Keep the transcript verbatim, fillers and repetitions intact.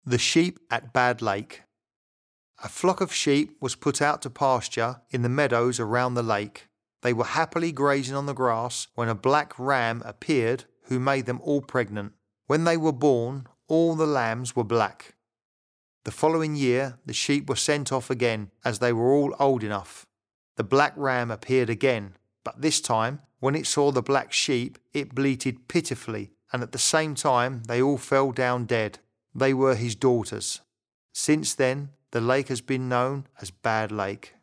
The sheep at Bad Lake. A flock of sheep was put out to pasture in the meadows around the lake. They were happily grazing on the grass when a black ram appeared who made them all pregnant. When they were born, all the lambs were black. The following year, the sheep were sent off again as they were all old enough. The black ram appeared again, but this time, when it saw the black sheep, it bleated pitifully, and at the same time they all fell down dead. They were his daughters. Since then, the lake has been known as Bad Lake.